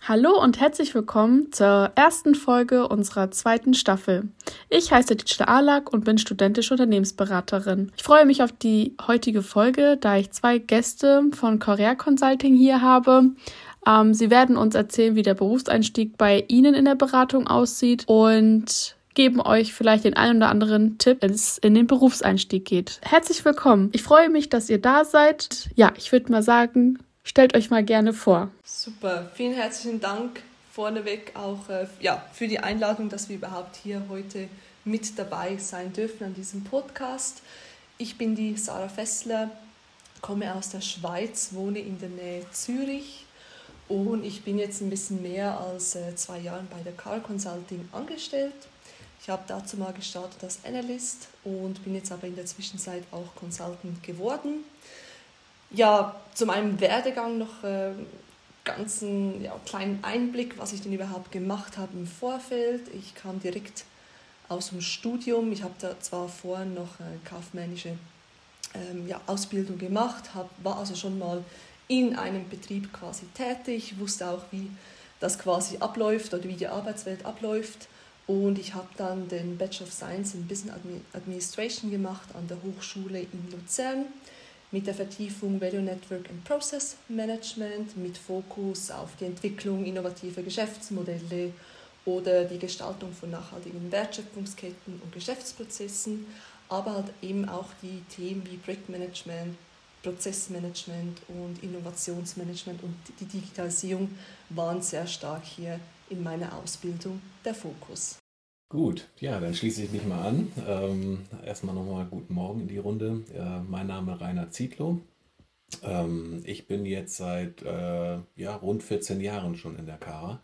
Hallo und herzlich willkommen zur ersten Folge unserer zweiten Staffel. Ich heiße Dicle Alak und bin studentische Unternehmensberaterin. Ich freue mich auf die heutige Folge, da ich zwei Gäste von Career Consulting hier habe. Sie werden uns erzählen, wie der Berufseinstieg bei Ihnen in der Beratung aussieht und geben euch vielleicht den einen oder anderen Tipp, wenn es in den Berufseinstieg geht. Herzlich willkommen. Ich freue mich, dass ihr da seid. Ja, ich würde mal sagen, stellt euch mal gerne vor. Super, vielen herzlichen Dank vorneweg auch für die Einladung, dass wir überhaupt hier heute mit dabei sein dürfen an diesem Podcast. Ich bin die Sarah Fessler, komme aus der Schweiz, wohne in der Nähe Zürich und ich bin jetzt ein bisschen mehr als 2 Jahre bei der Career Consulting angestellt. Ich habe dazu mal gestartet als Analyst und bin jetzt aber in der Zwischenzeit auch Consultant geworden. Ja, zu meinem Werdegang noch ganz einen kleinen Einblick, was ich denn überhaupt gemacht habe im Vorfeld. Ich kam direkt aus dem Studium. Ich habe da zwar vorher noch eine kaufmännische Ausbildung gemacht, war also schon mal in einem Betrieb quasi tätig, wusste auch, wie das quasi abläuft oder wie die Arbeitswelt abläuft. Und ich habe dann den Bachelor of Science in Business Administration gemacht an der Hochschule in Luzern mit der Vertiefung Value Network and Process Management mit Fokus auf die Entwicklung innovativer Geschäftsmodelle oder die Gestaltung von nachhaltigen Wertschöpfungsketten und Geschäftsprozessen, aber halt eben auch die Themen wie Projektmanagement, Prozessmanagement und Innovationsmanagement und die Digitalisierung waren sehr stark hier in meiner Ausbildung der Fokus. Gut, ja, dann schließe ich mich mal an. Erstmal nochmal guten Morgen in die Runde. Mein Name Rainer Zietlow. Ich bin jetzt seit rund 14 Jahren schon in der Kara.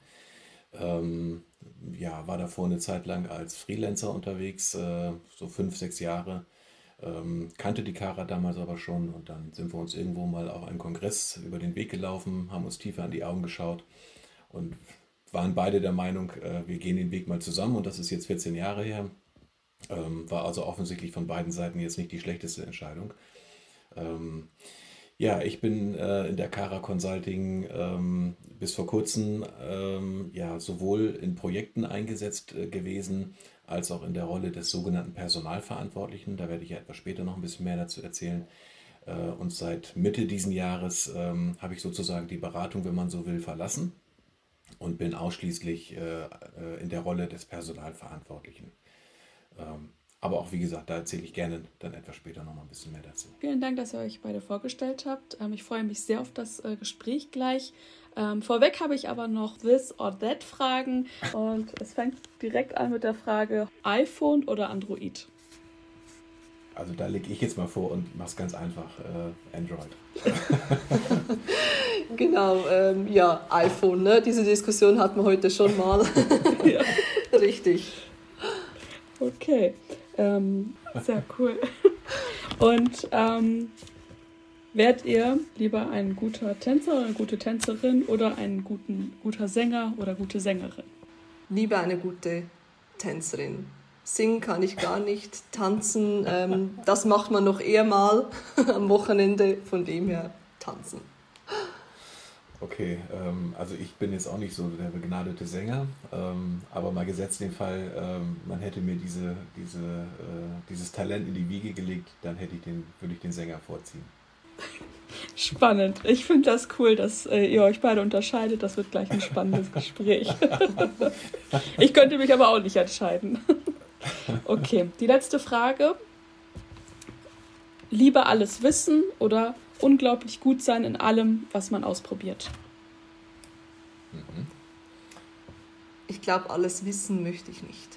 War davor eine Zeit lang als Freelancer unterwegs, so 5, 6 Jahre. Kannte die Kara damals aber schon und dann sind wir uns irgendwo mal auf einen Kongress über den Weg gelaufen, haben uns tiefer in die Augen geschaut und waren beide der Meinung, wir gehen den Weg mal zusammen und das ist jetzt 14 Jahre her. War also offensichtlich von beiden Seiten jetzt nicht die schlechteste Entscheidung. Ich bin in der Career Consulting bis vor kurzem sowohl in Projekten eingesetzt gewesen, als auch in der Rolle des sogenannten Personalverantwortlichen. Da werde ich ja etwas später noch ein bisschen mehr dazu erzählen. Und seit Mitte diesen Jahres habe ich sozusagen die Beratung, wenn man so will, verlassen und bin ausschließlich in der Rolle des Personalverantwortlichen. Aber auch, wie gesagt, da erzähle ich gerne dann etwas später noch mal ein bisschen mehr dazu. Vielen Dank, dass ihr euch beide vorgestellt habt. Ich freue mich sehr auf das Gespräch gleich. Vorweg habe ich aber noch This or That Fragen und es fängt direkt an mit der Frage iPhone oder Android? Also da lege ich jetzt mal vor und mache es ganz einfach, Android. Genau, iPhone, ne? Diese Diskussion hatten wir heute schon mal. Ja. Richtig. Okay, sehr cool. Und wärt ihr lieber ein guter Tänzer oder eine gute Tänzerin oder ein guter Sänger oder gute Sängerin? Lieber eine gute Tänzerin. Singen kann ich gar nicht, tanzen, das macht man noch eher mal am Wochenende, von dem her tanzen. Okay, also ich bin jetzt auch nicht so der begnadete Sänger, aber mal gesetzt den Fall, man hätte mir dieses Talent in die Wiege gelegt, dann würde ich den Sänger vorziehen. Spannend. Ich finde das cool, dass ihr euch beide unterscheidet. Das wird gleich ein spannendes Gespräch. Ich könnte mich aber auch nicht entscheiden. Okay, die letzte Frage. Lieber alles wissen oder unglaublich gut sein in allem, was man ausprobiert? Ich glaube, alles wissen möchte ich nicht.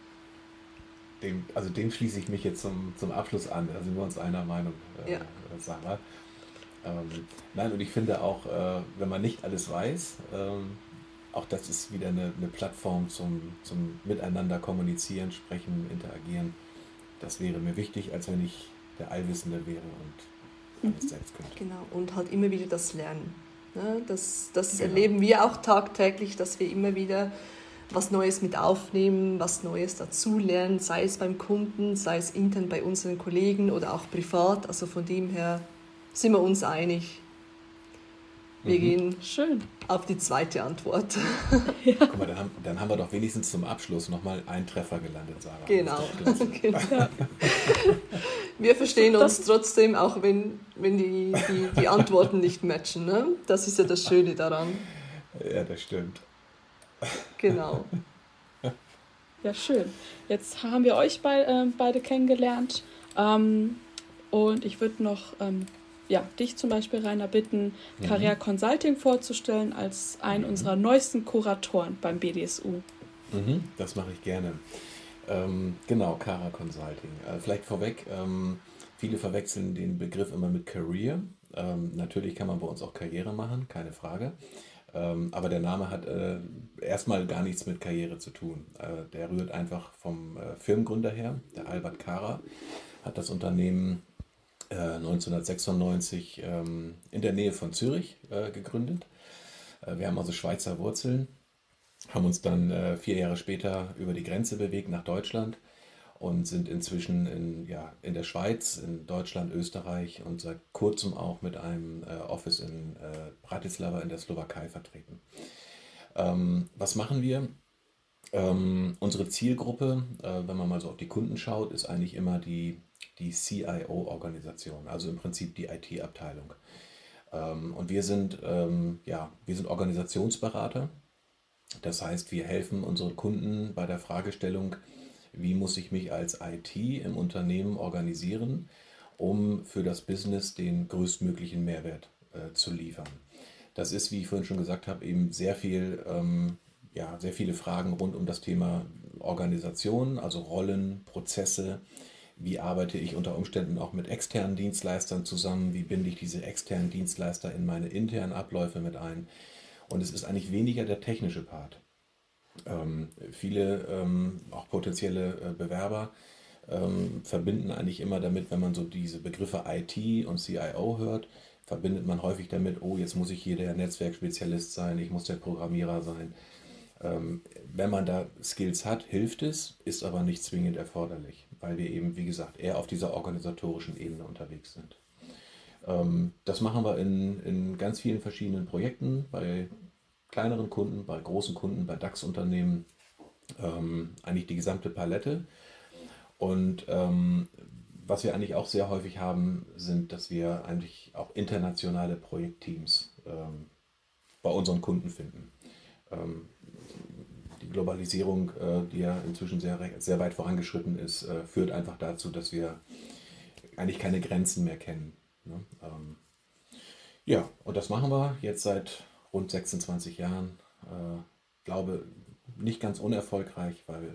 Dem schließe ich mich jetzt zum Abschluss an. Da sind wir uns einer Meinung, Sarah. Nein, und ich finde auch, wenn man nicht alles weiß, auch das ist wieder eine Plattform zum Miteinander kommunizieren, sprechen, interagieren. Das wäre mir wichtig, als wenn ich der Allwissende wäre und alles selbst könnte. Genau, und halt immer wieder das Lernen. Ne? Das Genau. Erleben wir auch tagtäglich, dass wir immer wieder was Neues mit aufnehmen, was Neues dazulernen, sei es beim Kunden, sei es intern bei unseren Kollegen oder auch privat. Also von dem her sind wir uns einig. Wir gehen Schön. auf die zweite Antwort. Guck mal, dann haben wir doch wenigstens zum Abschluss nochmal einen Treffer gelandet, Sarah. Genau. Das ist doch klasse. Genau. Wir verstehen uns trotzdem, auch wenn die Antworten nicht matchen. Ne? Das ist ja das Schöne daran. Ja, das stimmt. Genau. Ja, schön. Jetzt haben wir euch beide kennengelernt. Und ich würde noch dich zum Beispiel, Rainer, bitten, Career Consulting vorzustellen als einen unserer neuesten Kuratoren beim BDSU. Das mache ich gerne. Genau, Cara Consulting. Vielleicht vorweg, viele verwechseln den Begriff immer mit Career. Natürlich kann man bei uns auch Karriere machen, keine Frage. Aber der Name hat erstmal gar nichts mit Karriere zu tun. Der rührt einfach vom Firmengründer her. Der Albert Cara hat das Unternehmen 1996 in der Nähe von Zürich gegründet. Wir haben also Schweizer Wurzeln, haben uns dann 4 Jahre später über die Grenze bewegt nach Deutschland und sind inzwischen in der Schweiz, in Deutschland, Österreich und seit kurzem auch mit einem Office in Bratislava in der Slowakei vertreten. Was machen wir? Unsere Zielgruppe, wenn man mal so auf die Kunden schaut, ist eigentlich immer die CIO-Organisation, also im Prinzip die IT-Abteilung. Und wir sind Organisationsberater. Das heißt, wir helfen unseren Kunden bei der Fragestellung, wie muss ich mich als IT im Unternehmen organisieren, um für das Business den größtmöglichen Mehrwert zu liefern. Das ist, wie ich vorhin schon gesagt habe, eben sehr viele Fragen rund um das Thema Organisation, also Rollen, Prozesse. Wie arbeite ich unter Umständen auch mit externen Dienstleistern zusammen? Wie binde ich diese externen Dienstleister in meine internen Abläufe mit ein? Und es ist eigentlich weniger der technische Part. Viele, auch potenzielle Bewerber, verbinden eigentlich immer damit, wenn man so diese Begriffe IT und CIO hört, verbindet man häufig damit, oh, jetzt muss ich hier der Netzwerkspezialist sein, ich muss der Programmierer sein. Wenn man da Skills hat, hilft es, ist aber nicht zwingend erforderlich, weil wir eben, wie gesagt, eher auf dieser organisatorischen Ebene unterwegs sind. Das machen wir in ganz vielen verschiedenen Projekten, bei kleineren Kunden, bei großen Kunden, bei DAX-Unternehmen, eigentlich die gesamte Palette. Und was wir eigentlich auch sehr häufig haben, sind, dass wir eigentlich auch internationale Projektteams bei unseren Kunden finden. Die Globalisierung, die ja inzwischen sehr weit vorangeschritten ist, führt einfach dazu, dass wir eigentlich keine Grenzen mehr kennen. Ne? Und das machen wir jetzt seit rund 26 Jahren. Glaube, nicht ganz unerfolgreich, weil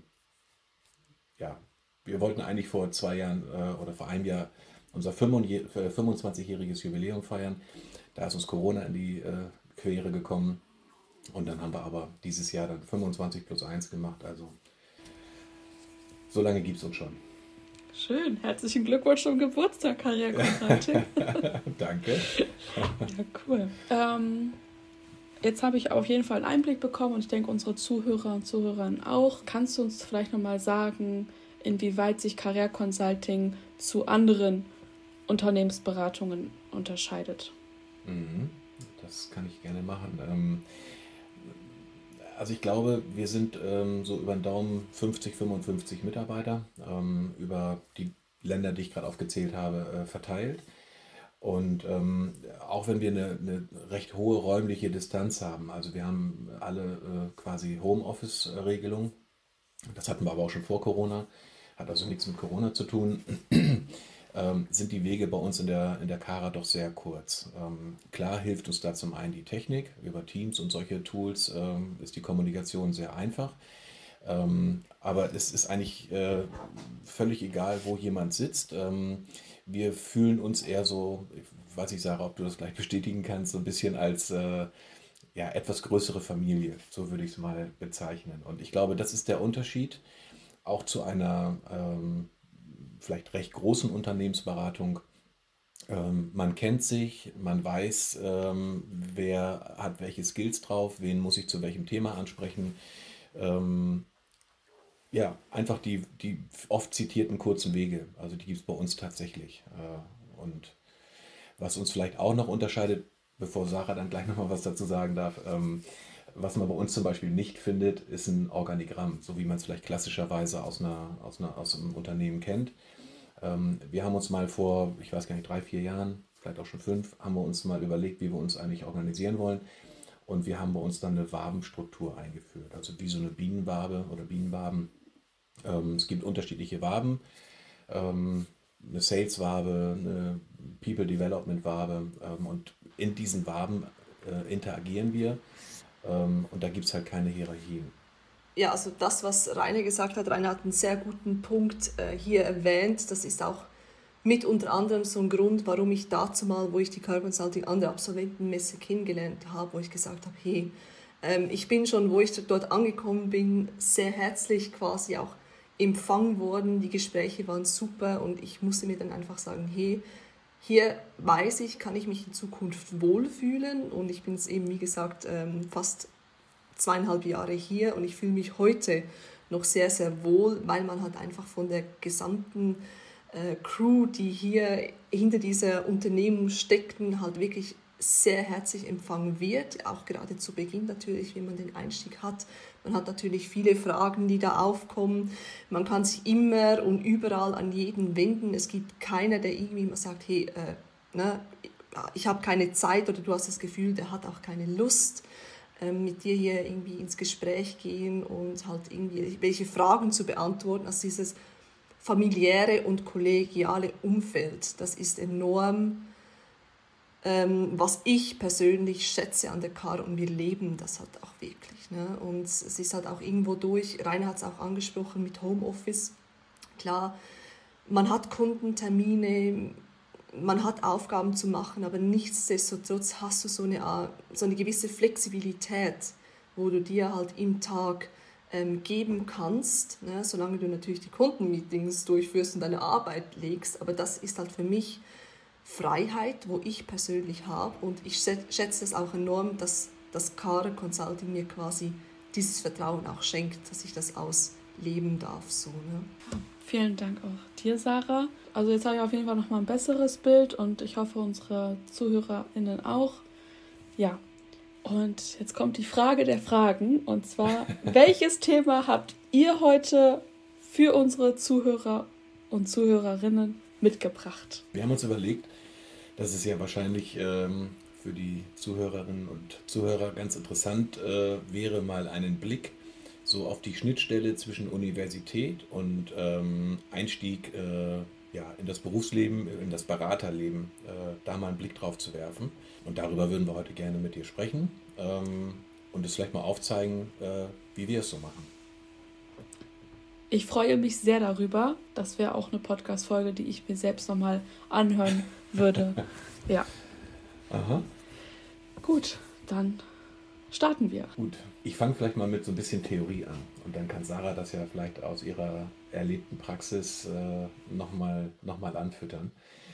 wir wollten eigentlich vor 2 Jahren oder vor einem Jahr unser 25-jähriges Jubiläum feiern. Da ist uns Corona in die Quere gekommen. Und dann haben wir aber dieses Jahr dann 25 plus 1 gemacht. Also so lange gibt es uns schon. Schön. Herzlichen Glückwunsch zum Geburtstag, Career Consulting. Danke. Ja, cool. Jetzt habe ich auf jeden Fall einen Einblick bekommen und ich denke, unsere Zuhörer und Zuhörerinnen auch. Kannst du uns vielleicht nochmal sagen, inwieweit sich Career Consulting zu anderen Unternehmensberatungen unterscheidet? Das kann ich gerne machen. Also ich glaube, wir sind so über den Daumen 50, 55 Mitarbeiter über die Länder, die ich gerade aufgezählt habe, verteilt. Und auch wenn wir eine recht hohe räumliche Distanz haben, also wir haben alle quasi Homeoffice-Regelung, das hatten wir aber auch schon vor Corona, hat also nichts mit Corona zu tun, sind die Wege bei uns in der Cara doch sehr kurz. Klar hilft uns da zum einen die Technik, über Teams und solche Tools ist die Kommunikation sehr einfach. Aber es ist eigentlich völlig egal, wo jemand sitzt. Wir fühlen uns eher so, ich weiß nicht, Sarah, ob du das gleich bestätigen kannst, so ein bisschen als etwas größere Familie, so würde ich es mal bezeichnen. Und ich glaube, das ist der Unterschied auch zu einer vielleicht recht großen Unternehmensberatung. Man kennt sich, man weiß, wer hat welche Skills drauf, wen muss ich zu welchem Thema ansprechen. Einfach die oft zitierten kurzen Wege, also die gibt es bei uns tatsächlich. Und was uns vielleicht auch noch unterscheidet, bevor Sarah dann gleich nochmal was dazu sagen darf. Was man bei uns zum Beispiel nicht findet, ist ein Organigramm, so wie man es vielleicht klassischerweise aus einem Unternehmen kennt. Wir haben uns mal vor, ich weiß gar nicht, 3, 4 Jahren, vielleicht auch schon 5, haben wir uns mal überlegt, wie wir uns eigentlich organisieren wollen. Und wir haben bei uns dann eine Wabenstruktur eingeführt, also wie so eine Bienenwabe oder Bienenwaben. Es gibt unterschiedliche Waben, eine Sales-Wabe, eine People-Development-Wabe, und in diesen Waben interagieren wir, und da gibt es halt keine Hierarchien. Ja, also das, was Rainer gesagt hat, Rainer hat einen sehr guten Punkt hier erwähnt. Das ist auch mit unter anderem so ein Grund, warum ich dazu mal, wo ich die Car Consulting an der Absolventenmesse kennengelernt habe, wo ich gesagt habe, hey, ich bin schon, wo ich dort angekommen bin, sehr herzlich quasi auch empfangen worden. Die Gespräche waren super und ich musste mir dann einfach sagen, hey, hier weiß ich, kann ich mich in Zukunft wohlfühlen, und ich bin jetzt eben, wie gesagt, fast 2,5 Jahre hier und ich fühle mich heute noch sehr, sehr wohl, weil man halt einfach von der gesamten Crew, die hier hinter dieser Unternehmung steckten, halt wirklich sehr herzlich empfangen wird, auch gerade zu Beginn natürlich, wenn man den Einstieg hat. Man hat natürlich viele Fragen, die da aufkommen. Man kann sich immer und überall an jeden wenden. Es gibt keiner, der irgendwie mal sagt, hey, ich habe keine Zeit, oder du hast das Gefühl, der hat auch keine Lust, mit dir hier irgendwie ins Gespräch gehen und halt irgendwie welche Fragen zu beantworten. Also dieses familiäre und kollegiale Umfeld, das ist enorm, was ich persönlich schätze an der Car, und wir leben das halt auch wirklich. Ne? Und es ist halt auch irgendwo durch, Rainer hat es auch angesprochen mit Homeoffice, klar, man hat Kundentermine, man hat Aufgaben zu machen, aber nichtsdestotrotz hast du so eine gewisse Flexibilität, wo du dir halt im Tag geben kannst, ne, solange du natürlich die Kundenmeetings durchführst und deine Arbeit legst. Aber das ist halt für mich Freiheit, wo ich persönlich habe, und ich schätze es auch enorm, dass das Car Consulting mir quasi dieses Vertrauen auch schenkt, dass ich das ausleben darf. So, ne? Vielen Dank auch dir, Sarah. Also jetzt habe ich auf jeden Fall nochmal ein besseres Bild und ich hoffe, unsere ZuhörerInnen auch. Ja, und jetzt kommt die Frage der Fragen, und zwar, welches Thema habt ihr heute für unsere Zuhörer und Zuhörerinnen mitgebracht? Wir haben uns überlegt, dass es ja wahrscheinlich für die Zuhörerinnen und Zuhörer ganz interessant wäre, mal einen Blick so auf die Schnittstelle zwischen Universität und Einstieg in das Berufsleben, in das Beraterleben, da mal einen Blick drauf zu werfen. Und darüber würden wir heute gerne mit dir sprechen und es vielleicht mal aufzeigen, wie wir es so machen. Ich freue mich sehr darüber. Das wäre auch eine Podcast-Folge, die ich mir selbst nochmal anhören würde. Ja. Aha. Gut, dann starten wir. Gut, ich fange vielleicht mal mit so ein bisschen Theorie an und dann kann Sarah das ja vielleicht aus ihrer erlebten Praxis nochmal anfüttern.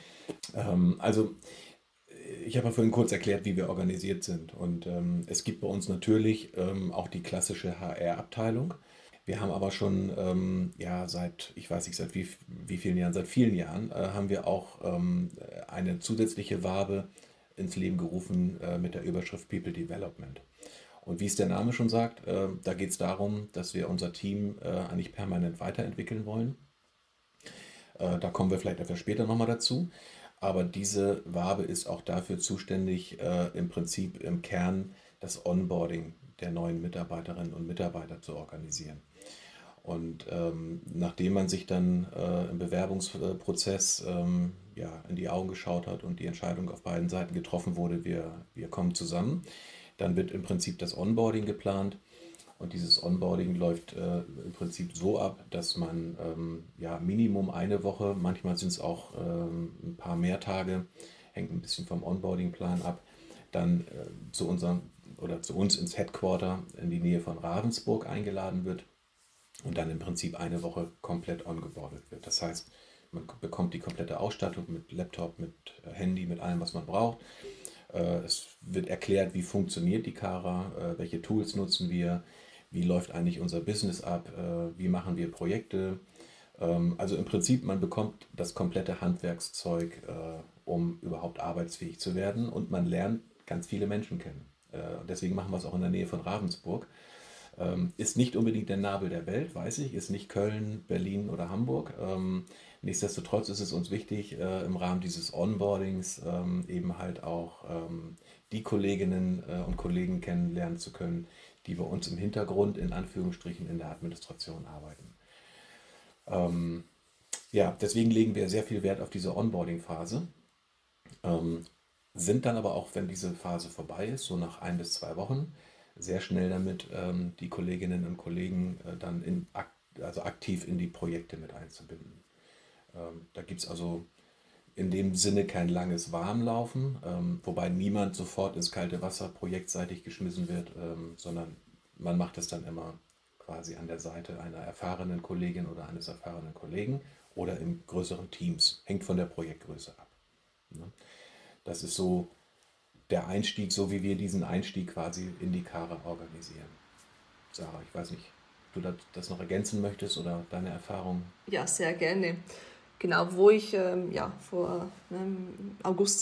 Ich habe ja vorhin kurz erklärt, wie wir organisiert sind, und es gibt bei uns natürlich auch die klassische HR-Abteilung. Wir haben aber schon seit wie vielen Jahren, seit vielen Jahren haben wir auch eine zusätzliche Wabe ins Leben gerufen mit der Überschrift People Development. Und wie es der Name schon sagt, da geht es darum, dass wir unser Team eigentlich permanent weiterentwickeln wollen. Da kommen wir vielleicht etwas später nochmal dazu. Aber diese Wabe ist auch dafür zuständig, im Prinzip im Kern das Onboarding der neuen Mitarbeiterinnen und Mitarbeiter zu organisieren. Und nachdem man sich dann im Bewerbungsprozess in die Augen geschaut hat und die Entscheidung auf beiden Seiten getroffen wurde, wir kommen zusammen, dann wird im Prinzip das Onboarding geplant. Und dieses Onboarding läuft im Prinzip so ab, dass man Minimum eine Woche, manchmal sind es auch ein paar mehr Tage, hängt ein bisschen vom Onboarding-Plan ab, dann zu uns ins Headquarter in die Nähe von Ravensburg eingeladen wird und dann im Prinzip eine Woche komplett ongeboardet wird. Das heißt, man bekommt die komplette Ausstattung mit Laptop, mit Handy, mit allem, was man braucht. Es wird erklärt, wie funktioniert die Cara, welche Tools nutzen wir, wie läuft eigentlich unser Business ab, wie machen wir Projekte. Also im Prinzip, man bekommt das komplette Handwerkszeug, um überhaupt arbeitsfähig zu werden, und man lernt ganz viele Menschen kennen. Deswegen machen wir es auch in der Nähe von Ravensburg. Ist nicht unbedingt der Nabel der Welt, weiß ich, ist nicht Köln, Berlin oder Hamburg. Nichtsdestotrotz ist es uns wichtig, im Rahmen dieses Onboardings eben halt auch die Kolleginnen und Kollegen kennenlernen zu können, die bei uns im Hintergrund, in Anführungsstrichen, in der Administration arbeiten. Ja, deswegen legen wir sehr viel Wert auf diese Onboarding-Phase, sind dann aber auch, wenn diese Phase vorbei ist, so nach 1 bis 2 Wochen, sehr schnell damit, die Kolleginnen und Kollegen dann also aktiv in die Projekte mit einzubinden. Da gibt es also in dem Sinne kein langes Warmlaufen, wobei niemand sofort ins kalte Wasser projektseitig geschmissen wird, sondern man macht es dann immer quasi an der Seite einer erfahrenen Kollegin oder eines erfahrenen Kollegen oder in größeren Teams. Hängt von der Projektgröße ab. Das ist so der Einstieg, so wie wir diesen Einstieg quasi in die Kara organisieren. Sarah, ich weiß nicht, ob du das noch ergänzen möchtest oder deine Erfahrungen? Ja, sehr gerne. Genau, wo ich vor August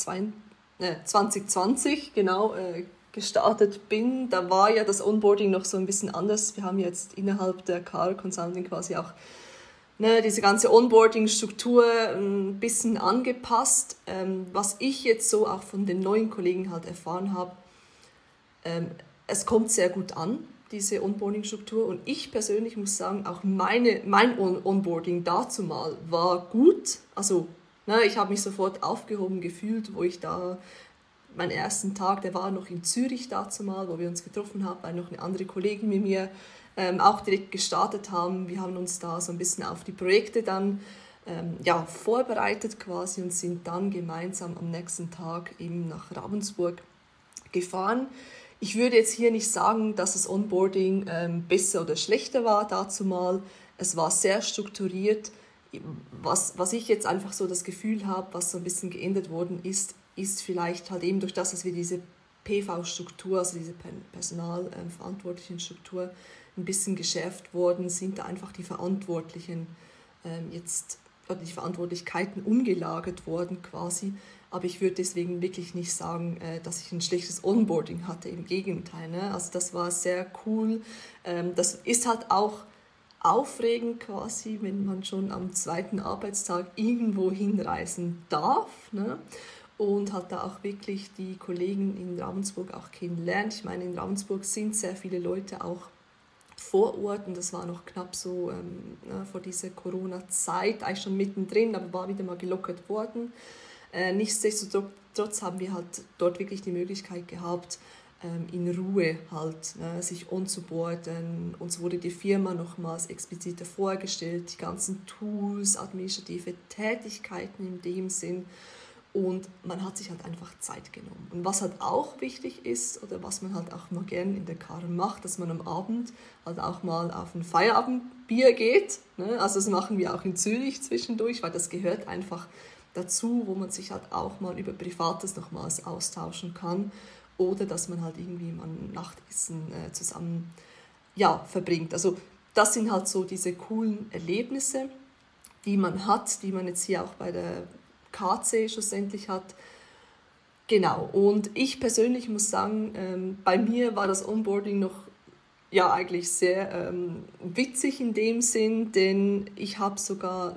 2020 gestartet bin, da war ja das Onboarding noch so ein bisschen anders. Wir haben jetzt innerhalb der Kara Consulting quasi auch diese ganze Onboarding-Struktur ein bisschen angepasst. Was ich jetzt so auch von den neuen Kollegen halt erfahren habe, es kommt sehr gut an, diese Onboarding-Struktur. Und ich persönlich muss sagen, auch mein Onboarding dazu mal war gut. Also ich habe mich sofort aufgehoben gefühlt, wo ich da meinen ersten Tag, der war noch in Zürich dazu mal, wo wir uns getroffen haben, weil noch eine andere Kollegin mit mir auch direkt gestartet haben. Wir haben uns da so ein bisschen auf die Projekte dann vorbereitet quasi und sind dann gemeinsam am nächsten Tag eben nach Ravensburg gefahren. Ich würde jetzt hier nicht sagen, dass das Onboarding besser oder schlechter war dazu mal. Es war sehr strukturiert. Was ich jetzt einfach so das Gefühl habe, was so ein bisschen geändert worden ist vielleicht halt eben durch das, dass wir diese PV-Struktur, also diese personalverantwortlichen Struktur, ein bisschen geschärft worden, sind da einfach die Verantwortlichen die Verantwortlichkeiten umgelagert worden quasi. Aber ich würde deswegen wirklich nicht sagen, dass ich ein schlechtes Onboarding hatte, im Gegenteil. Ne? Also das war sehr cool. Das ist halt auch aufregend quasi, wenn man schon am 2. Arbeitstag irgendwo hinreisen darf, ne? Und hat da auch wirklich die Kollegen in Ravensburg auch kennenlernt. Ich meine, in Ravensburg sind sehr viele Leute auch vor Ort und das war noch knapp so vor dieser Corona-Zeit, eigentlich schon mittendrin, aber war wieder mal gelockert worden. Nichtsdestotrotz haben wir halt dort wirklich die Möglichkeit gehabt, in Ruhe halt sich onzuboarden. Uns wurde die Firma nochmals explizit vorgestellt, die ganzen Tools, administrative Tätigkeiten in dem Sinn. Und man hat sich halt einfach Zeit genommen. Und was halt auch wichtig ist, oder was man halt auch mal gerne in der Kara macht, dass man am Abend halt auch mal auf ein Feierabendbier geht. Ne? Also das machen wir auch in Zürich zwischendurch, weil das gehört einfach dazu, wo man sich halt auch mal über Privates nochmals austauschen kann. Oder dass man halt irgendwie mal ein Nachtessen zusammen verbringt. Also das sind halt so diese coolen Erlebnisse, die man hat, die man jetzt hier auch bei der KC schlussendlich hat. Genau, und ich persönlich muss sagen, bei mir war das Onboarding noch eigentlich sehr witzig in dem Sinn, denn ich habe sogar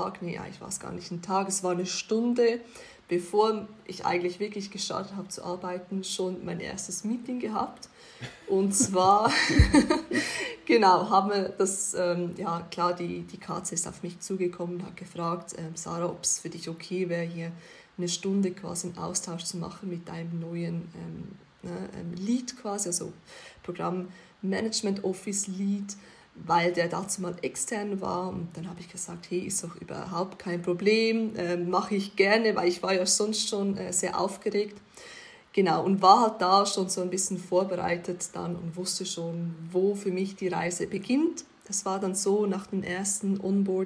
es war eine Stunde, bevor ich eigentlich wirklich gestartet habe zu arbeiten, schon mein erstes Meeting gehabt. Und zwar, genau, haben wir das, die KC ist auf mich zugekommen und hat gefragt, Sarah, ob es für dich okay wäre, hier eine Stunde quasi einen Austausch zu machen mit deinem neuen Lead quasi, also Programm Management Office Lead, weil der dazu mal extern war. Und dann habe ich gesagt, hey, ist doch überhaupt kein Problem, mache ich gerne, weil ich war ja sonst schon sehr aufgeregt. Genau, und war halt da schon so ein bisschen vorbereitet dann und wusste schon, wo für mich die Reise beginnt. Das war dann so, nach der ersten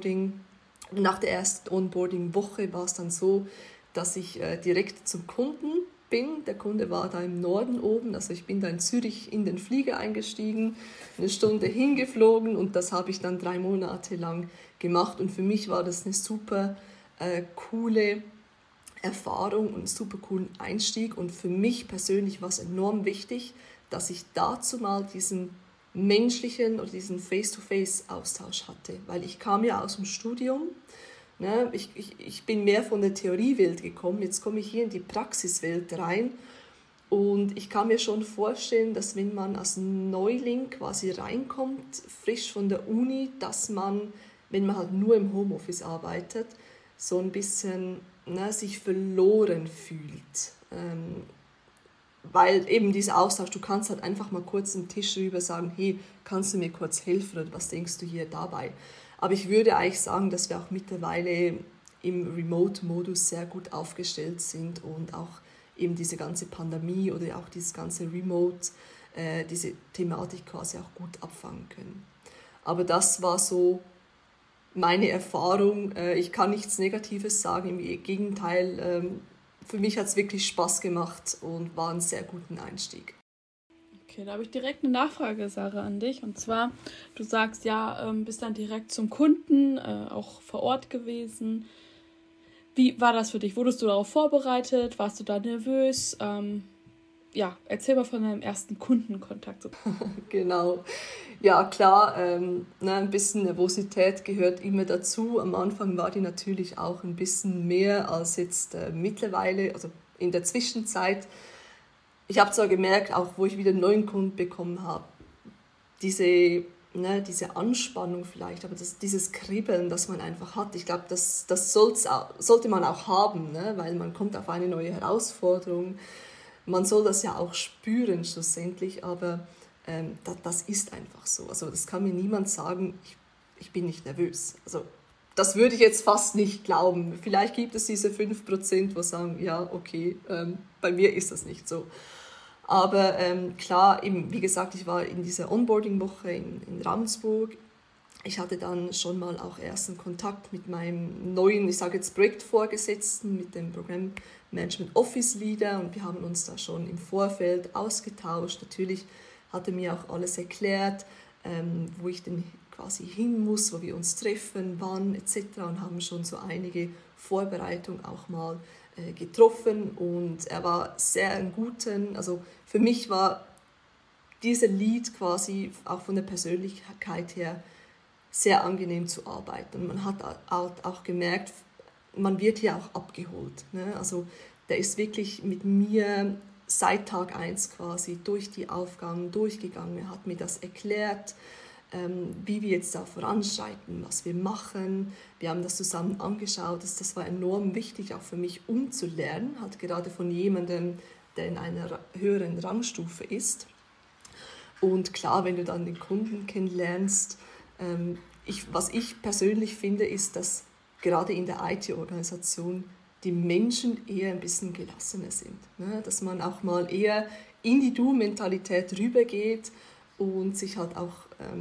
Onboarding-Woche war es dann so, dass ich direkt zum Kunden bin. Der Kunde war da im Norden oben, also ich bin da in Zürich in den Flieger eingestiegen, eine Stunde hingeflogen und das habe ich dann 3 Monate lang gemacht und für mich war das eine super coole Erfahrung und einen super coolen Einstieg. Und für mich persönlich war es enorm wichtig, dass ich dazu mal diesen menschlichen oder diesen Face-to-Face-Austausch hatte. Weil ich kam ja aus dem Studium, ne? Ich bin mehr von der Theoriewelt gekommen, jetzt komme ich hier in die Praxiswelt rein. Und ich kann mir schon vorstellen, dass wenn man als Neuling quasi reinkommt, frisch von der Uni, dass man, wenn man halt nur im Homeoffice arbeitet, so ein bisschen sich verloren fühlt. Weil eben dieser Austausch, du kannst halt einfach mal kurz am Tisch rüber sagen, hey, kannst du mir kurz helfen oder was denkst du hier dabei? Aber ich würde eigentlich sagen, dass wir auch mittlerweile im Remote-Modus sehr gut aufgestellt sind und auch eben diese ganze Pandemie oder auch dieses ganze Remote, diese Thematik quasi auch gut abfangen können. Aber das war so meine Erfahrung. Ich kann nichts Negatives sagen, im Gegenteil. Für mich hat es wirklich Spaß gemacht und war ein sehr guter Einstieg. Okay, da habe ich direkt eine Nachfrage, Sarah, an dich. Und zwar, du sagst ja, bist dann direkt zum Kunden, auch vor Ort gewesen. Wie war das für dich? Wurdest du darauf vorbereitet? Warst du da nervös? Erzähl mal von deinem ersten Kundenkontakt. Genau. Ja, klar, ein bisschen Nervosität gehört immer dazu. Am Anfang war die natürlich auch ein bisschen mehr als jetzt mittlerweile, also in der Zwischenzeit. Ich habe zwar gemerkt, auch wo ich wieder einen neuen Kunden bekommen habe, diese Anspannung vielleicht, aber dieses Kribbeln, das man einfach hat, ich glaube, das sollte man auch haben, ne? Weil man kommt auf eine neue Herausforderung. Man soll das ja auch spüren schlussendlich, aber das ist einfach so. Also das kann mir niemand sagen, ich bin nicht nervös. Also das würde ich jetzt fast nicht glauben. Vielleicht gibt es diese 5%, die sagen, ja, okay, bei mir ist das nicht so. Aber klar, eben, wie gesagt, ich war in dieser Onboarding-Woche in Ravensburg. Ich hatte dann schon mal auch ersten Kontakt mit meinem neuen, ich sage jetzt Projektvorgesetzten, mit dem Program Management Office Leader, und wir haben uns da schon im Vorfeld ausgetauscht. Natürlich hat er mir auch alles erklärt, wo ich denn quasi hin muss, wo wir uns treffen, wann etc. und haben schon so einige Vorbereitungen auch mal getroffen, und er war sehr ein guter, also für mich war dieser Lead quasi auch von der Persönlichkeit her sehr angenehm zu arbeiten. Und man hat auch gemerkt, man wird hier auch abgeholt. Ne? Also der ist wirklich mit mir seit Tag 1 quasi durch die Aufgaben durchgegangen. Er hat mir das erklärt, wie wir jetzt da voranschreiten, was wir machen. Wir haben das zusammen angeschaut. Das war enorm wichtig, auch für mich, um zu lernen, halt gerade von jemandem, der in einer höheren Rangstufe ist. Und klar, wenn du dann den Kunden kennenlernst, was ich persönlich finde, ist, dass gerade in der IT-Organisation die Menschen eher ein bisschen gelassener sind. Ne? Dass man auch mal eher in die Du-Mentalität rübergeht und sich halt auch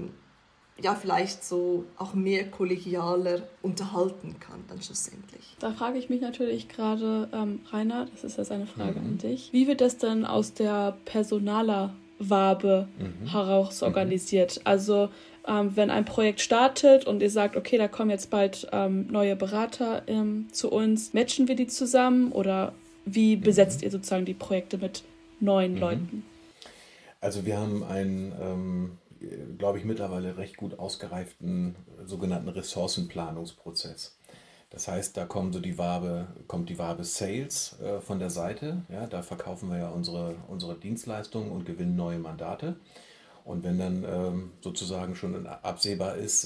vielleicht so auch mehr kollegialer unterhalten kann dann schlussendlich. Da frage ich mich natürlich gerade, Rainer, das ist jetzt eine Frage an dich. Wie wird das denn aus der Personalerwabe heraus organisiert? Also wenn ein Projekt startet und ihr sagt, okay, da kommen jetzt bald neue Berater zu uns, matchen wir die zusammen oder wie besetzt ihr sozusagen die Projekte mit neuen Leuten? Also wir haben einen, glaube ich, mittlerweile recht gut ausgereiften sogenannten Ressourcenplanungsprozess. Das heißt, da kommt die Wabe Sales von der Seite. Ja, da verkaufen wir ja unsere Dienstleistungen und gewinnen neue Mandate. Und wenn dann sozusagen schon absehbar ist,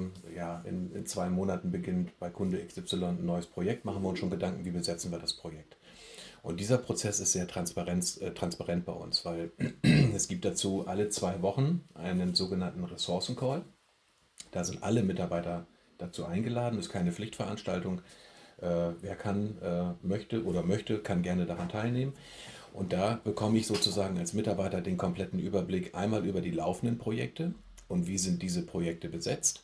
in 2 Monaten beginnt bei Kunde XY ein neues Projekt, machen wir uns schon Gedanken, wie besetzen wir das Projekt. Und dieser Prozess ist sehr transparent bei uns, weil es gibt dazu alle 2 Wochen einen sogenannten Ressourcen-Call. Da sind alle Mitarbeiter dazu eingeladen, ist keine Pflichtveranstaltung. Wer möchte, kann gerne daran teilnehmen. Und da bekomme ich sozusagen als Mitarbeiter den kompletten Überblick einmal über die laufenden Projekte und wie sind diese Projekte besetzt.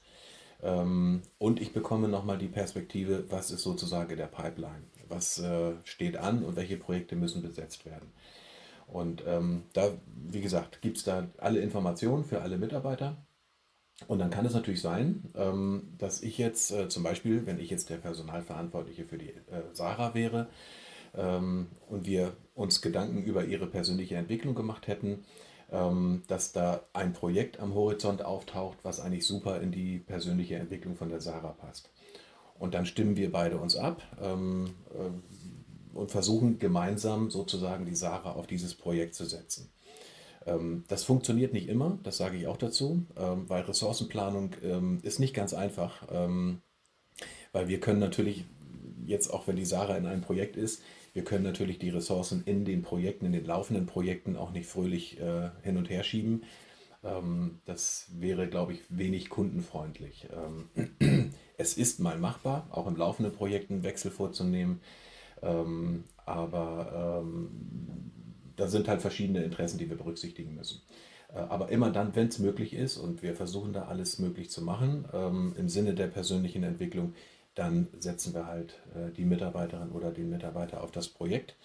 Und ich bekomme nochmal die Perspektive, was ist sozusagen der Pipeline, was steht an und welche Projekte müssen besetzt werden. Und da, wie gesagt, gibt es da alle Informationen für alle Mitarbeiter. Und dann kann es natürlich sein, dass ich jetzt zum Beispiel, wenn ich jetzt der Personalverantwortliche für die Sarah wäre, und wir uns Gedanken über ihre persönliche Entwicklung gemacht hätten, dass da ein Projekt am Horizont auftaucht, was eigentlich super in die persönliche Entwicklung von der Sarah passt. Und dann stimmen wir beide uns ab und versuchen gemeinsam sozusagen die Sarah auf dieses Projekt zu setzen. Das funktioniert nicht immer, das sage ich auch dazu, weil Ressourcenplanung ist nicht ganz einfach, weil wir können natürlich jetzt auch, wenn die Sarah in einem Projekt ist, wir können natürlich die Ressourcen in den Projekten, in den laufenden Projekten auch nicht fröhlich hin und her schieben. Das wäre, glaube ich, wenig kundenfreundlich. Es ist mal machbar, auch im laufenden Projekt einen Wechsel vorzunehmen, aber da sind halt verschiedene Interessen, die wir berücksichtigen müssen. Aber immer dann, wenn es möglich ist, und wir versuchen da alles möglich zu machen, im Sinne der persönlichen Entwicklung, dann setzen wir halt die Mitarbeiterin oder den Mitarbeiter auf das Projekt,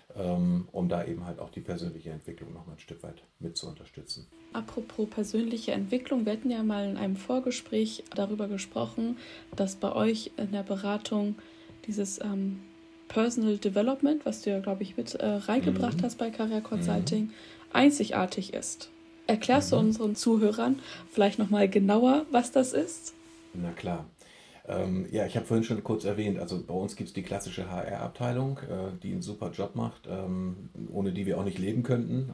um da eben halt auch die persönliche Entwicklung noch mal ein Stück weit mit zu unterstützen. Apropos persönliche Entwicklung, wir hatten ja mal in einem Vorgespräch darüber gesprochen, dass bei euch in der Beratung dieses Personal Development, was du ja, glaube ich, mit reingebracht hast bei Career Consulting, einzigartig ist. Erklärst du unseren Zuhörern vielleicht nochmal genauer, was das ist? Na klar. Ja, ich habe vorhin schon kurz erwähnt, also bei uns gibt es die klassische HR-Abteilung, die einen super Job macht, ohne die wir auch nicht leben könnten.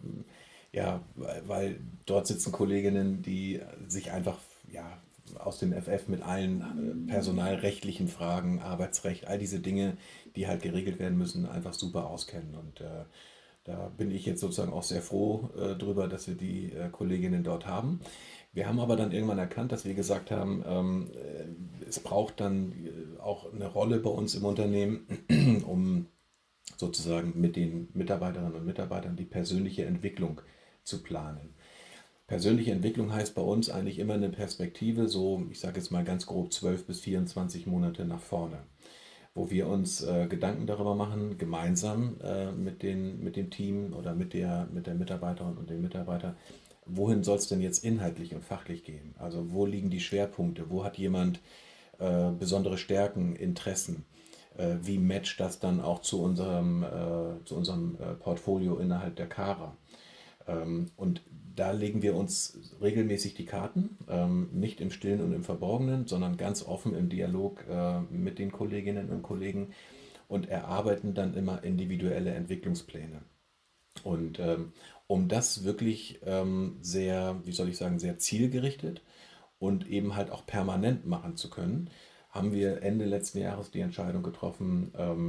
Ja, weil dort sitzen Kolleginnen, die sich einfach ja, aus dem FF mit allen personalrechtlichen Fragen, Arbeitsrecht, all diese Dinge, die halt geregelt werden müssen, einfach super auskennen. Und da bin ich jetzt sozusagen auch sehr froh drüber, dass wir die Kolleginnen dort haben. Wir haben aber dann irgendwann erkannt, dass wir gesagt haben, es braucht dann auch eine Rolle bei uns im Unternehmen, um sozusagen mit den Mitarbeiterinnen und Mitarbeitern die persönliche Entwicklung zu planen. Persönliche Entwicklung heißt bei uns eigentlich immer eine Perspektive, so ich sage jetzt mal ganz grob 12 bis 24 Monate nach vorne, wo wir uns Gedanken darüber machen, gemeinsam mit dem Team oder mit der Mitarbeiterin und dem Mitarbeiter, wohin soll es denn jetzt inhaltlich und fachlich gehen? Also wo liegen die Schwerpunkte? Wo hat jemand besondere Stärken, Interessen? Wie matcht das dann auch zu unserem Portfolio innerhalb der Kara? Und da legen wir uns regelmäßig die Karten, nicht im Stillen und im Verborgenen, sondern ganz offen im Dialog mit den Kolleginnen und Kollegen und erarbeiten dann immer individuelle Entwicklungspläne. Und um das wirklich sehr, wie soll ich sagen, sehr zielgerichtet und eben halt auch permanent machen zu können, haben wir Ende letzten Jahres die Entscheidung getroffen,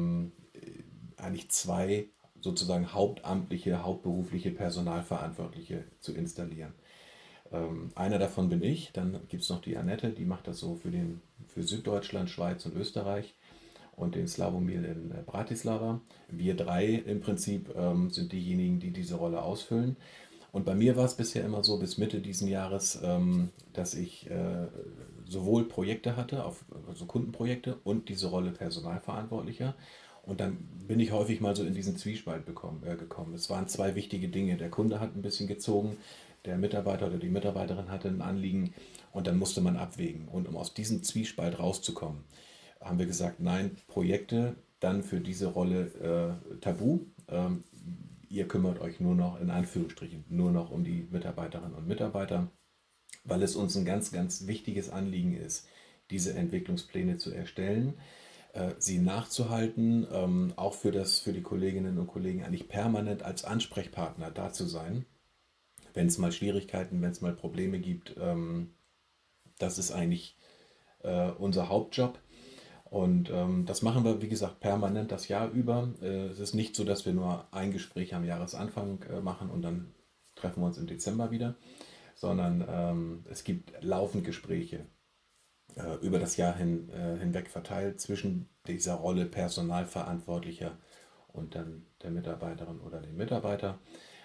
eigentlich zwei sozusagen hauptberufliche Personalverantwortliche zu installieren. Einer davon bin ich, dann gibt es noch die Annette, die macht das so für Süddeutschland, Schweiz und Österreich und den Slavomir in Bratislava. Wir drei im Prinzip sind diejenigen, die diese Rolle ausfüllen. Und bei mir war es bisher immer so, bis Mitte diesen Jahres, dass ich sowohl Projekte hatte, also Kundenprojekte und diese Rolle Personalverantwortlicher. Und dann bin ich häufig mal so in diesen Zwiespalt gekommen. Es waren zwei wichtige Dinge. Der Kunde hat ein bisschen gezogen, der Mitarbeiter oder die Mitarbeiterin hatte ein Anliegen und dann musste man abwägen. Und um aus diesem Zwiespalt rauszukommen, haben wir gesagt, nein, Projekte dann für diese Rolle tabu. Ihr kümmert euch nur noch, in Anführungsstrichen, nur noch um die Mitarbeiterinnen und Mitarbeiter, weil es uns ein ganz, ganz wichtiges Anliegen ist, diese Entwicklungspläne zu erstellen, sie nachzuhalten, auch für die Kolleginnen und Kollegen eigentlich permanent als Ansprechpartner da zu sein, wenn es mal Schwierigkeiten, wenn es mal Probleme gibt. Das ist eigentlich unser Hauptjob. Und das machen wir, wie gesagt, permanent das Jahr über. Es ist nicht so, dass wir nur ein Gespräch am Jahresanfang machen und dann treffen wir uns im Dezember wieder, sondern es gibt laufend Gespräche über das Jahr hinweg verteilt zwischen dieser Rolle Personalverantwortlicher und dann der Mitarbeiterin oder dem Mitarbeiter.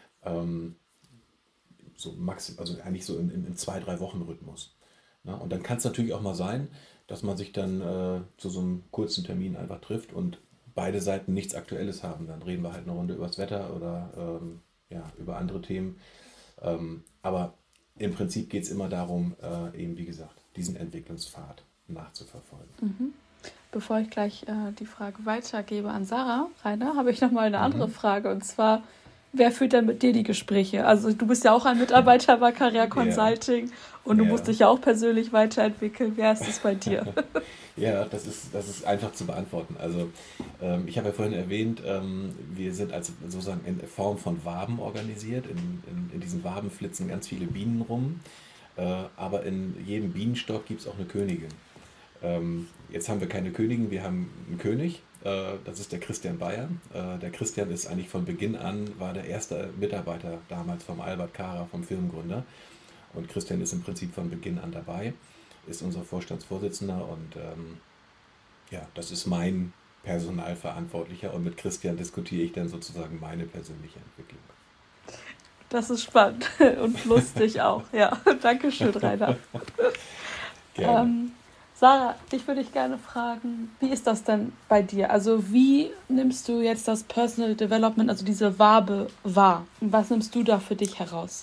Also eigentlich so im 2-3 Wochen Rhythmus. Na, und dann kann es natürlich auch mal sein, dass man sich dann zu so einem kurzen Termin einfach trifft und beide Seiten nichts Aktuelles haben. Dann reden wir halt eine Runde über das Wetter oder ja, über andere Themen. Aber im Prinzip geht es immer darum, eben wie gesagt, diesen Entwicklungspfad nachzuverfolgen. Bevor ich gleich die Frage weitergebe an Sarah, Rainer, habe ich nochmal eine andere Frage. Und zwar, wer führt denn mit dir die Gespräche? Also du bist ja auch ein Mitarbeiter bei Career Consulting und du musst dich ja auch persönlich weiterentwickeln. Wer ist es bei dir? Ja, das ist einfach zu beantworten. Also ich habe ja vorhin erwähnt, wir sind als sozusagen in Form von Waben organisiert. In diesen Waben flitzen ganz viele Bienen rum, aber in jedem Bienenstock gibt es auch eine Königin. Jetzt haben wir keine Königin, wir haben einen König. Das ist der Christian Bayer. Der Christian ist eigentlich von Beginn an, war der erste Mitarbeiter damals vom Albert Kahrer, vom Firmengründer. Und Christian ist im Prinzip von Beginn an dabei, ist unser Vorstandsvorsitzender und das ist mein Personalverantwortlicher und mit Christian diskutiere ich dann sozusagen meine persönliche Entwicklung. Das ist spannend und lustig auch. Ja, danke schön, Rainer. Gerne. Sarah, dich würde ich gerne fragen, wie ist das denn bei dir? Also wie nimmst du jetzt das Personal Development, also diese Wabe, wahr? Und was nimmst du da für dich heraus?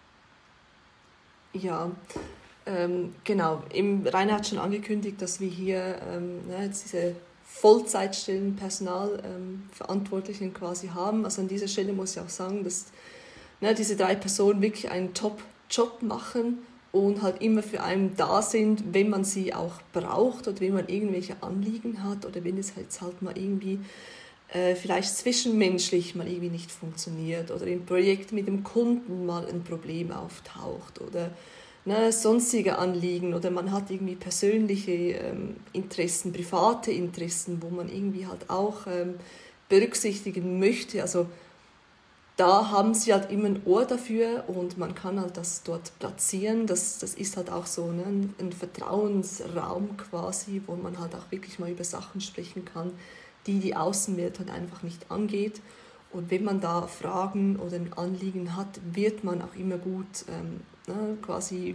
Ja, genau. Rainer hat schon angekündigt, dass wir hier jetzt diese Vollzeitstellen Personalverantwortlichen quasi haben. Also an dieser Stelle muss ich auch sagen, dass diese 3 Personen wirklich einen Top-Job machen und halt immer für einen da sind, wenn man sie auch braucht oder wenn man irgendwelche Anliegen hat oder wenn es halt mal irgendwie vielleicht zwischenmenschlich mal irgendwie nicht funktioniert oder im Projekt mit dem Kunden mal ein Problem auftaucht oder sonstige Anliegen oder man hat irgendwie persönliche Interessen, private Interessen, wo man irgendwie halt auch berücksichtigen möchte. Also da haben sie halt immer ein Ohr dafür und man kann halt das dort platzieren. Das ist halt auch so ein Vertrauensraum quasi, wo man halt auch wirklich mal über Sachen sprechen kann, die Außenwelt halt einfach nicht angeht. Und wenn man da Fragen oder ein Anliegen hat, wird man auch immer gut quasi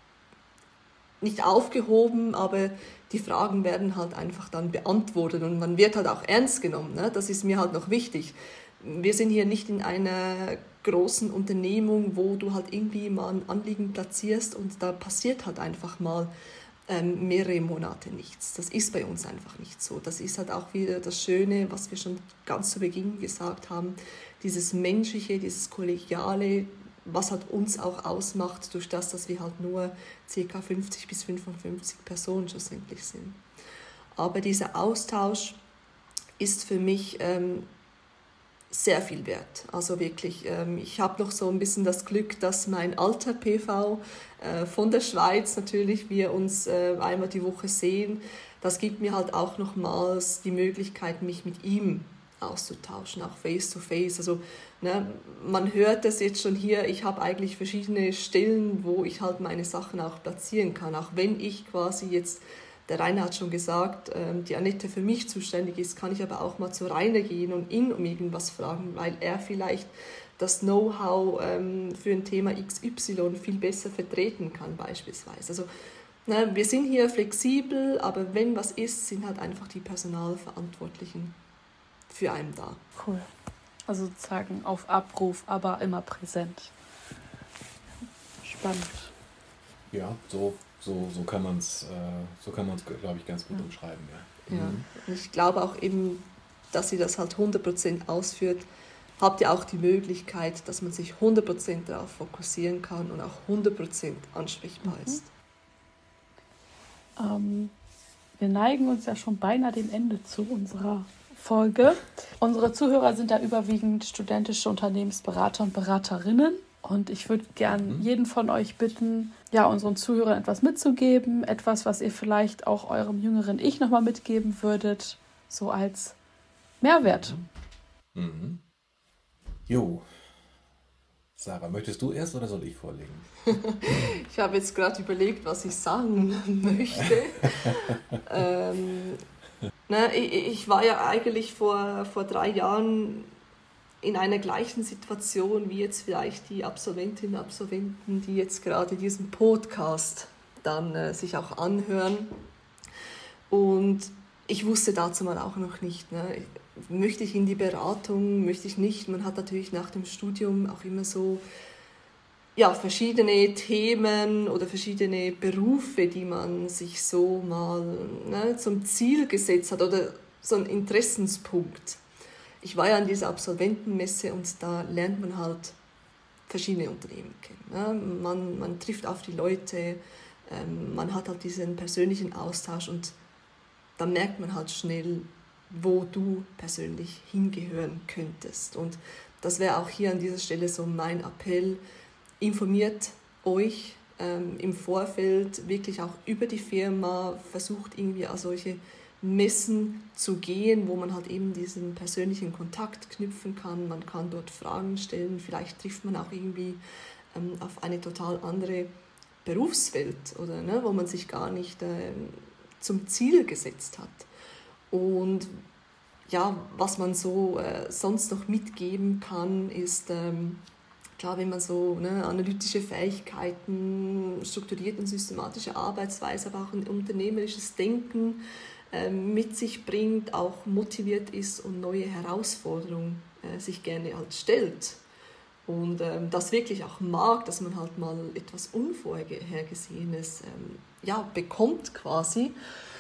nicht aufgehoben, aber die Fragen werden halt einfach dann beantwortet und man wird halt auch ernst genommen. Das ist mir halt noch wichtig. Wir sind hier nicht in einer großen Unternehmung, wo du halt irgendwie mal ein Anliegen platzierst und da passiert halt einfach mal mehrere Monate nichts. Das ist bei uns einfach nicht so. Das ist halt auch wieder das Schöne, was wir schon ganz zu Beginn gesagt haben, dieses Menschliche, dieses Kollegiale, was halt uns auch ausmacht, durch das, dass wir halt nur ca. 50 bis 55 Personen schlussendlich sind. Aber dieser Austausch ist für mich sehr viel wert. Also wirklich, ich habe noch so ein bisschen das Glück, dass mein alter PV von der Schweiz natürlich, wir uns einmal die Woche sehen. Das gibt mir halt auch nochmals die Möglichkeit, mich mit ihm auszutauschen, auch face to face. Also man hört das jetzt schon hier, ich habe eigentlich verschiedene Stellen, wo ich halt meine Sachen auch platzieren kann, auch wenn ich quasi jetzt, der Rainer hat schon gesagt, die Annette für mich zuständig ist, kann ich aber auch mal zu Rainer gehen und ihn um irgendwas fragen, weil er vielleicht das Know-how für ein Thema XY viel besser vertreten kann beispielsweise. Also wir sind hier flexibel, aber wenn was ist, sind halt einfach die Personalverantwortlichen für einen da. Cool. Also sozusagen auf Abruf, aber immer präsent. Spannend. Ja, so kann man es, glaube ich, ganz gut umschreiben. Ja. Ja. Und ich glaube auch eben, dass sie das halt 100% ausführt, habt ihr auch die Möglichkeit, dass man sich 100% darauf fokussieren kann und auch 100% ansprechbar ist. Wir neigen uns ja schon beinahe dem Ende zu unserer Folge. Unsere Zuhörer sind da überwiegend studentische Unternehmensberater und Beraterinnen. Und ich würde gern jeden von euch bitten, ja, unseren Zuhörern etwas mitzugeben. Etwas, was ihr vielleicht auch eurem jüngeren Ich nochmal mitgeben würdet. So als Mehrwert. Mhm. Jo. Sarah, möchtest du erst oder soll ich vorlegen? Ich habe jetzt gerade überlegt, was ich sagen möchte. Ich war ja eigentlich vor 3 Jahren in einer gleichen Situation wie jetzt vielleicht die Absolventinnen und Absolventen, die jetzt gerade diesen Podcast dann sich auch anhören. Und ich wusste dazu mal auch noch nicht, möchte ich in die Beratung, möchte ich nicht. Man hat natürlich nach dem Studium auch immer so ja, verschiedene Themen oder verschiedene Berufe, die man sich so mal, ne, zum Ziel gesetzt hat oder so ein Interessenspunkt. Ich war ja an dieser Absolventenmesse und da lernt man halt verschiedene Unternehmen kennen. Ne? Man trifft auf die Leute, man hat halt diesen persönlichen Austausch und dann merkt man halt schnell, wo du persönlich hingehören könntest. Und das wäre auch hier an dieser Stelle so mein Appell: Informiert euch im Vorfeld wirklich auch über die Firma, versucht irgendwie an solche Messen zu gehen, wo man halt eben diesen persönlichen Kontakt knüpfen kann. Man kann dort Fragen stellen, vielleicht trifft man auch irgendwie auf eine total andere Berufswelt oder ne, wo man sich gar nicht zum Ziel gesetzt hat. Und ja, was man so sonst noch mitgeben kann, ist klar, wenn man so ne, analytische Fähigkeiten, strukturierte und systematische Arbeitsweise, aber auch ein unternehmerisches Denken mit sich bringt, auch motiviert ist und neue Herausforderungen sich gerne halt stellt und das wirklich auch mag, dass man halt mal etwas Unvorhergesehenes ja, bekommt quasi,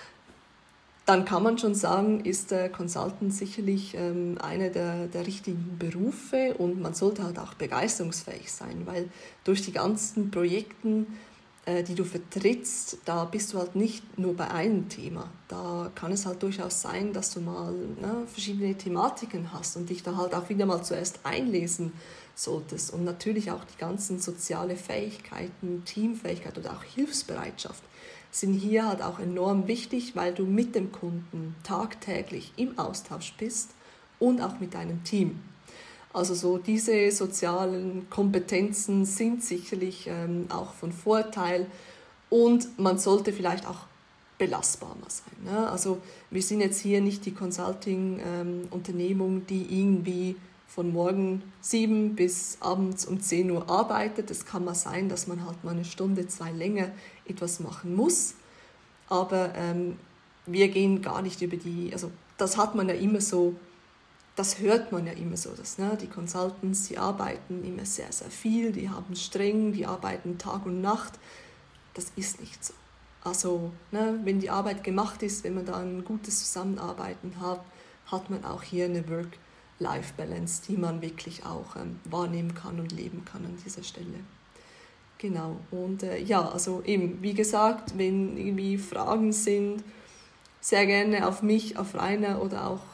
dann kann man schon sagen, ist der Consultant sicherlich einer der richtigen Berufe und man sollte halt auch begeisterungsfähig sein, weil durch die ganzen Projekte, die du vertrittst, da bist du halt nicht nur bei einem Thema. Da kann es halt durchaus sein, dass du mal verschiedene Thematiken hast und dich da halt auch wieder mal zuerst einlesen solltest. Und natürlich auch die ganzen sozialen Fähigkeiten, Teamfähigkeit oder auch Hilfsbereitschaft sind hier halt auch enorm wichtig, weil du mit dem Kunden tagtäglich im Austausch bist und auch mit deinem Team. Also so diese sozialen Kompetenzen sind sicherlich auch von Vorteil und man sollte vielleicht auch belastbarer sein. Ne? Also wir sind jetzt hier nicht die Consulting-Unternehmung, die irgendwie von morgen 7 bis abends um 10 Uhr arbeitet. Es kann mal sein, dass man halt mal eine Stunde, 2 länger etwas machen muss. Aber wir gehen gar nicht über also das hat man ja immer so, das hört man ja immer so, dass die Consultants, die arbeiten immer sehr, sehr viel, die haben streng, die arbeiten Tag und Nacht. Das ist nicht so. Also wenn die Arbeit gemacht ist, wenn man da ein gutes Zusammenarbeiten hat, hat man auch hier eine Work-Life-Balance, die man wirklich auch wahrnehmen kann und leben kann an dieser Stelle. Genau, und ja, also eben, wie gesagt, wenn irgendwie Fragen sind, sehr gerne auf mich, auf Rainer oder auch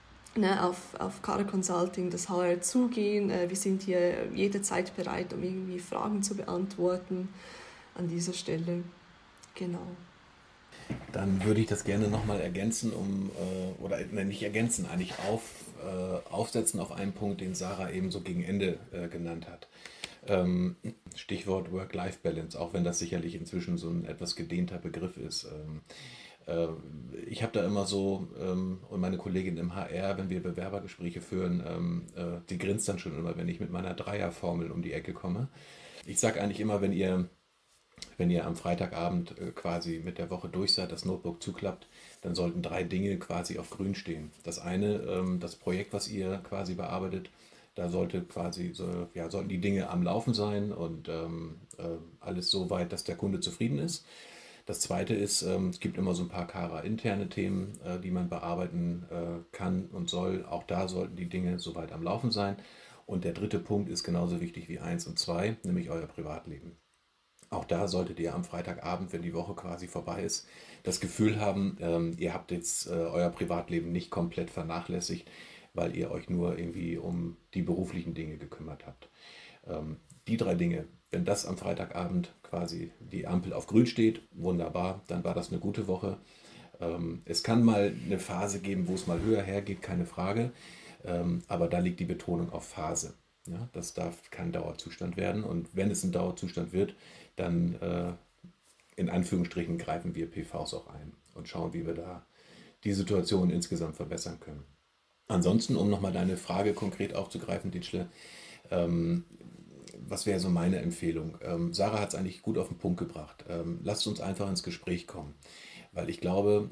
auf Cara Consulting, das HR zugehen. Wir sind hier jederzeit bereit, um irgendwie Fragen zu beantworten an dieser Stelle. Genau. Dann würde ich das gerne nochmal ergänzen, nicht ergänzen, eigentlich aufsetzen auf einen Punkt, den Sarah eben so gegen Ende genannt hat. Stichwort Work-Life-Balance, auch wenn das sicherlich inzwischen so ein etwas gedehnter Begriff ist. Ich habe da immer so, und meine Kollegin im HR, wenn wir Bewerbergespräche führen, die grinst dann schon immer, wenn ich mit meiner Dreierformel um die Ecke komme. Ich sage eigentlich immer, wenn ihr am Freitagabend quasi mit der Woche durch seid, das Notebook zuklappt, dann sollten 3 Dinge quasi auf grün stehen. Das eine, das Projekt, was ihr quasi bearbeitet, da sollten die Dinge am Laufen sein und alles so weit, dass der Kunde zufrieden ist. Das zweite ist, es gibt immer so ein paar Cara-interne Themen, die man bearbeiten kann und soll. Auch da sollten die Dinge soweit am Laufen sein. Und der dritte Punkt ist genauso wichtig wie 1 und 2, nämlich euer Privatleben. Auch da solltet ihr am Freitagabend, wenn die Woche quasi vorbei ist, das Gefühl haben, ihr habt jetzt euer Privatleben nicht komplett vernachlässigt, weil ihr euch nur irgendwie um die beruflichen Dinge gekümmert habt. Die 3 Dinge, wenn das am Freitagabend quasi die Ampel auf grün steht, wunderbar, dann war das eine gute Woche. Es kann mal eine Phase geben, wo es mal höher hergeht, keine Frage, aber da liegt die Betonung auf Phase. Ja, das darf kein Dauerzustand werden und wenn es ein Dauerzustand wird, dann in Anführungsstrichen greifen wir PVs auch ein und schauen, wie wir da die Situation insgesamt verbessern können. Ansonsten, um nochmal deine Frage konkret aufzugreifen, Ditschle, was wäre so meine Empfehlung? Sarah hat es eigentlich gut auf den Punkt gebracht. Lasst uns einfach ins Gespräch kommen, weil ich glaube,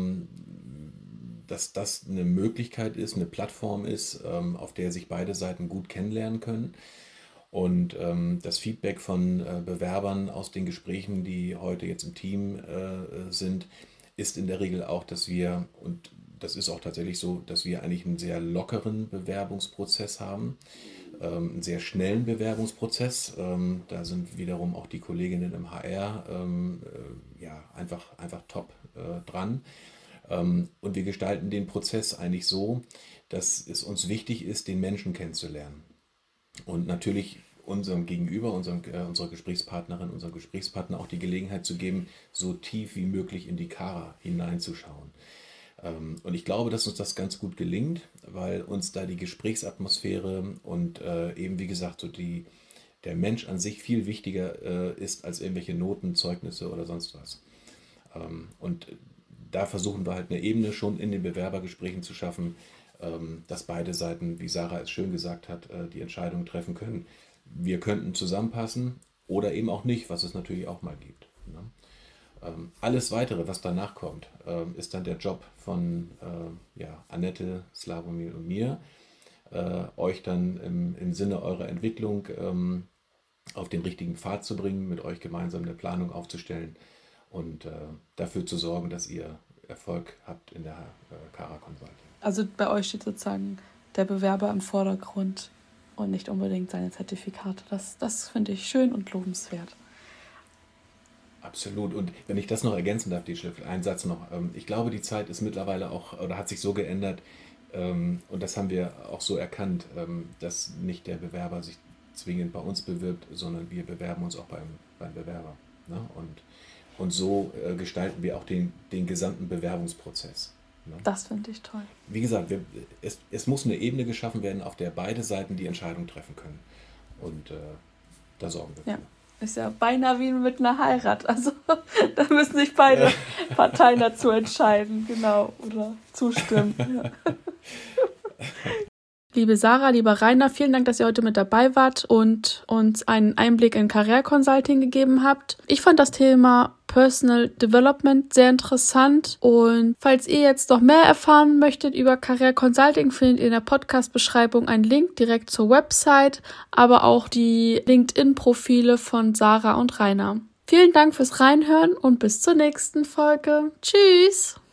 dass das eine Möglichkeit ist, eine Plattform ist, auf der sich beide Seiten gut kennenlernen können. Und das Feedback von Bewerbern aus den Gesprächen, die heute jetzt im Team sind, ist in der Regel auch, dass wir, und das ist auch tatsächlich so, dass wir eigentlich einen sehr lockeren Bewerbungsprozess haben, einen sehr schnellen Bewerbungsprozess. Da sind wiederum auch die Kolleginnen im HR ja, einfach top dran. Und wir gestalten den Prozess eigentlich so, dass es uns wichtig ist, den Menschen kennenzulernen. Und natürlich unserem Gegenüber, unserer Gesprächspartnerin, unserem Gesprächspartner auch die Gelegenheit zu geben, so tief wie möglich in die Kara hineinzuschauen. Und ich glaube, dass uns das ganz gut gelingt, weil uns da die Gesprächsatmosphäre und eben, wie gesagt, so der Mensch an sich viel wichtiger ist als irgendwelche Noten, Zeugnisse oder sonst was. Und da versuchen wir halt eine Ebene schon in den Bewerbergesprächen zu schaffen, dass beide Seiten, wie Sarah es schön gesagt hat, die Entscheidung treffen können. Wir könnten zusammenpassen oder eben auch nicht, was es natürlich auch mal gibt. Ne? Alles Weitere, was danach kommt, ist dann der Job von Annette, Slawomir und mir, euch dann im Sinne eurer Entwicklung auf den richtigen Pfad zu bringen, mit euch gemeinsam eine Planung aufzustellen und dafür zu sorgen, dass ihr Erfolg habt in der Kara Consulting. Also bei euch steht sozusagen der Bewerber im Vordergrund und nicht unbedingt seine Zertifikate. Das finde ich schön und lobenswert. Absolut. Und wenn ich das noch ergänzen darf, die Schrift, ein Satz noch. Ich glaube, die Zeit ist mittlerweile auch, oder hat sich so geändert, und das haben wir auch so erkannt, dass nicht der Bewerber sich zwingend bei uns bewirbt, sondern wir bewerben uns auch beim Bewerber. Ne? Und so gestalten wir auch den gesamten Bewerbungsprozess. Ne? Das finde ich toll. Wie gesagt, es muss eine Ebene geschaffen werden, auf der beide Seiten die Entscheidung treffen können. Und da sorgen wir für. Ja. Ist ja beinahe wie mit einer Heirat. Also da müssen sich beide Parteien dazu entscheiden, genau, oder zustimmen. Ja. Liebe Sarah, lieber Rainer, vielen Dank, dass ihr heute mit dabei wart und uns einen Einblick in Career Consulting gegeben habt. Ich fand das Thema Personal Development sehr interessant und falls ihr jetzt noch mehr erfahren möchtet über Career Consulting, findet ihr in der Podcast-Beschreibung einen Link direkt zur Website, aber auch die LinkedIn-Profile von Sarah und Rainer. Vielen Dank fürs Reinhören und bis zur nächsten Folge. Tschüss!